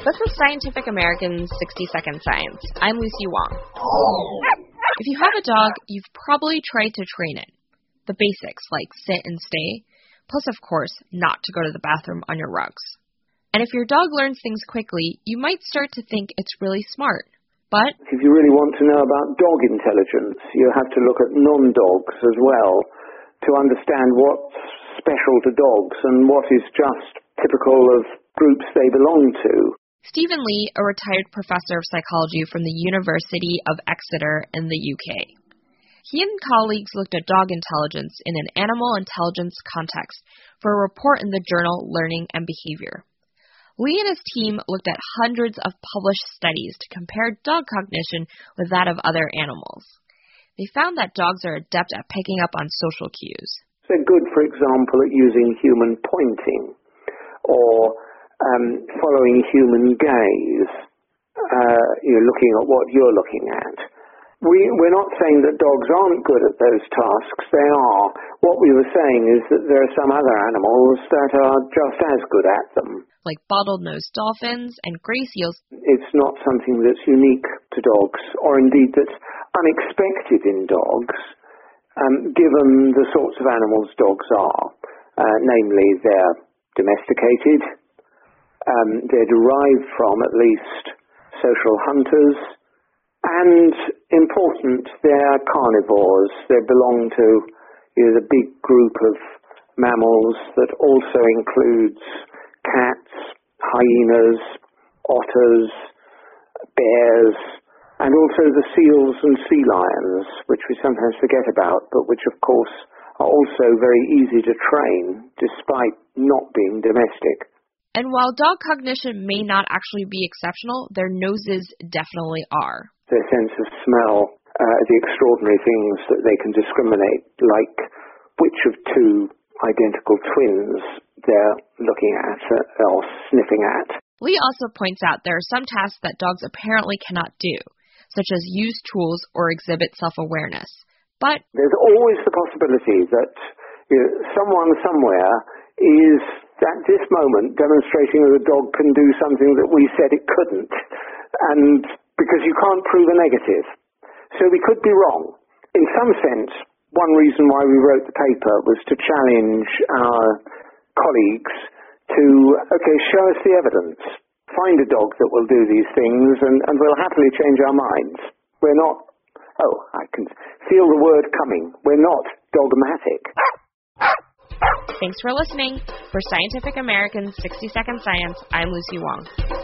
This is Scientific American's 60-Second Science. I'm Lucy Wong. If you have a dog, you've probably tried to train it. The basics, like sit and stay, plus, of course, not to go to the bathroom on your rugs. And if your dog learns things quickly, you might start to think it's really smart. But if you really want to know about dog intelligence, you have to look at non-dogs as well to understand what's special to dogs and what is just typical of groups they belong to. Stephen Lee, a retired professor of psychology from the University of Exeter in the UK. He and colleagues looked at dog intelligence in an animal intelligence context for a report in the journal Learning and Behavior. Lee and his team looked at hundreds of published studies to compare dog cognition with that of other animals. They found that dogs are adept at picking up on social cues. They're good, for example, at using human pointing or following human gaze, looking at what you're looking at. We're not saying that dogs aren't good at those tasks. They are. What we were saying is that there are some other animals that are just as good at them. Like bottlenose dolphins and gray seals. It's not something that's unique to dogs, or indeed that's unexpected in dogs, given the sorts of animals dogs are. Namely, they're domesticated, they're derived from at least social hunters, and important, they're carnivores. They belong to the big group of mammals that also includes cats, hyenas, otters, bears, and also the seals and sea lions, which we sometimes forget about, but which, of course, are also very easy to train, despite not being domestic. And while dog cognition may not actually be exceptional, their noses definitely are. Their sense of smell, the extraordinary things that they can discriminate, like which of two identical twins they're looking at or sniffing at. Lee also points out there are some tasks that dogs apparently cannot do, such as use tools or exhibit self-awareness. But there's always the possibility that someone somewhere is at this moment demonstrating that a dog can do something that we said it couldn't, and because you can't prove a negative. So we could be wrong. In some sense, one reason why we wrote the paper was to challenge our colleagues to, show us the evidence. Find a dog that will do these things, and we'll happily change our minds. We're not, I can feel the word coming. We're not dogmatic. Thanks for listening. For Scientific American's 60-Second Science, I'm Lucy Wong.